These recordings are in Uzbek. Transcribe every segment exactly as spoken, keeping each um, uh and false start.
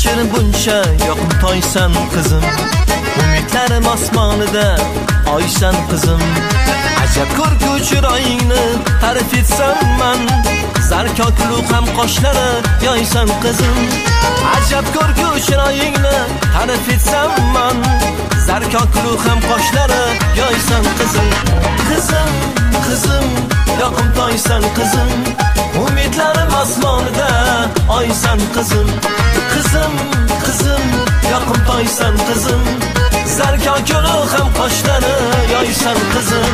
shirin buncha yoqimtoysan qizim. Umidlarim osmonida oysan qizim. Ajab ko'rku chiroyingni ta'rif etsam man, zarkoklu ham qoshlari yoysan qizim. Ajab ko'rku chiroyingni ta'rif etsam man, zarkoklu ham qoshlari yoysan qizim. Qizim, qizim, yoqimtoysan qizim. Umidlarim osmonida oysan qizim. Qizim, qizim, yoqimtoysan qizim. Zarkoklu ham qoshlari yoysan qizim.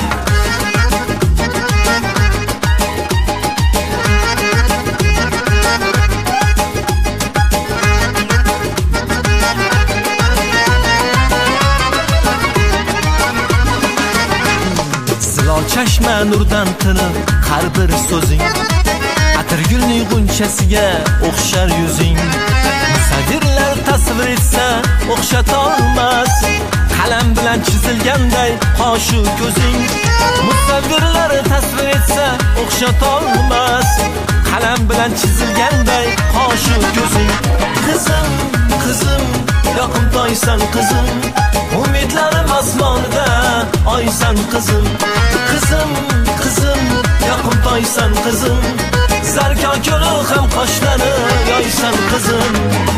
Chashma nurdan tiniq har bir so'zing, atir gulning g'unchasiga o'xshar yuzing. Musavvirlar tasvir etsa o'xshatolmas, qalam bilan chizilganday qoshu ko'zing. Musavvirlar tasvir etsa o'xshatolmas, qalam bilan chizilganday qoshu ko'zing. Qizim, qizim, yoqimtoysan qizim. Umidlarim osmonida oysan qizim. Qizim, qizim, yoqimtoysan qizim. Zarkoklu ham qoshlari yoysan qizim.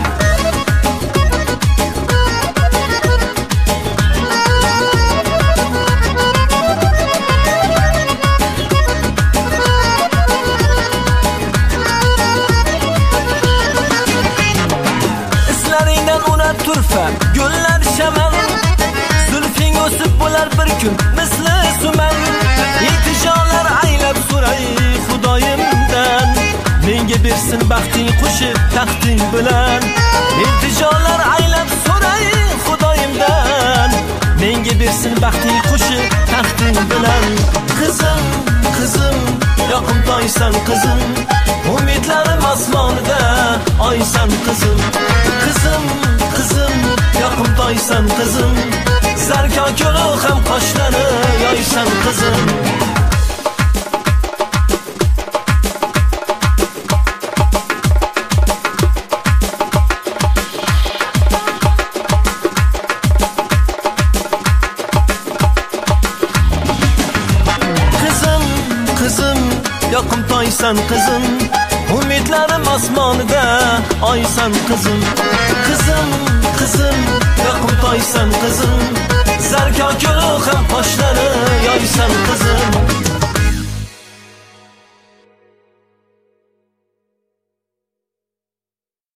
Islaringdan unar turfa gullar shaman, zulfing o'sib bo'lar bir kun misli suman. Iltijolar aylab so'ray Xudoyimdan, menga bersin baxting qo'shib taxting bilan. Iltijolar aylab so'ray Xudoyimdan, menga bersin baxting qo'shib taxting bilan. Qizim, qizim, yoqimtoysan qizim. Umidlarim osmonida oysan qizim. Qizim, qizim, yoqimtoysan qizim. Zarkoklu ham qoshlari yoysan qizim. Qizim, qizim, yoqimtoysan qizim. Umidlarim osmonida oysan qizim. Qizim, qizim, yoqimtoysan qizim. Zarkoklu ham qoshlari yoysan qizim.